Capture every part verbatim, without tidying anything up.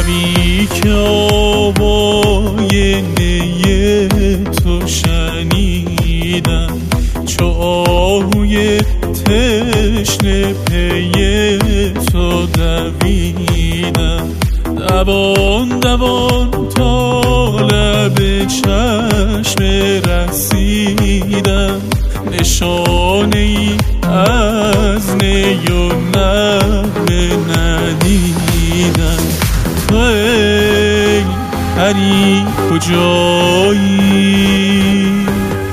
شبی که آوای نی تو شنیدم، چو آهوی تشنه پی تو دویدم. دوان دوان تا لب چشم رسیدم، نشانه ای از نی و نغمه ندیدم. تو ای پری کجایی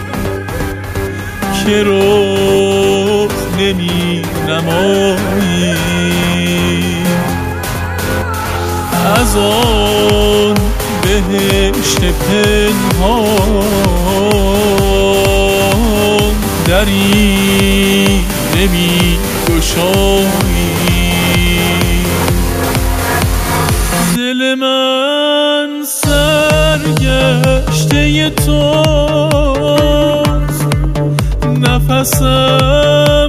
که رخ نمی نمایی؟ از آن بهشت پنهان دری نمی گشایی؟ دل من سرگشته توست، نفسم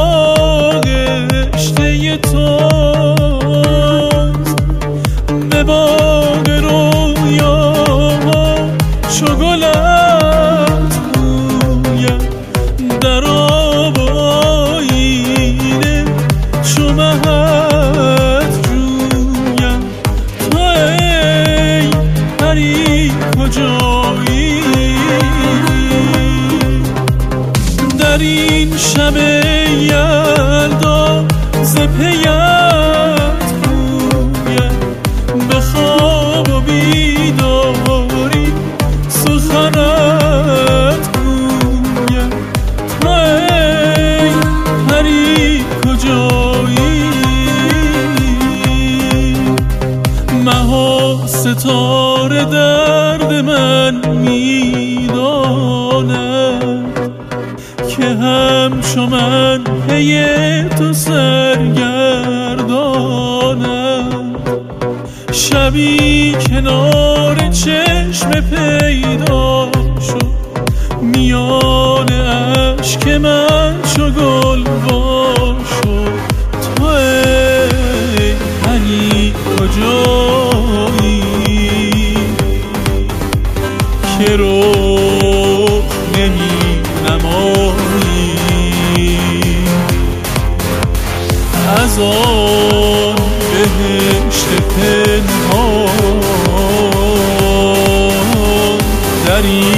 آغشته توست. به باغ رویا چو گلت بویم، در آب آیینه چو مهت جویم. تو ای پری کجایی؟ در این شب یلدا ز پیت گویم، به خواب و بیداری سخنت گویم. تو ای پری کجایی؟ مها ستاره درد من میداند که همچو من پی تو سرگرداند. شبی کنار چشم پیدا شد، میان اشک من چو گل وا شد. تو ای پری کجایی که رخ نمی نمایی؟ از آن بهشت پنهان دری